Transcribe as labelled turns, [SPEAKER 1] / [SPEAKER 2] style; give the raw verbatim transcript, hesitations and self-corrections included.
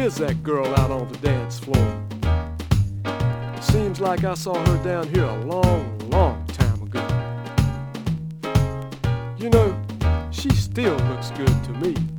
[SPEAKER 1] is that girl out on the dance floor? Seems like I saw her down here a long, long time ago. You know, she still looks good to me.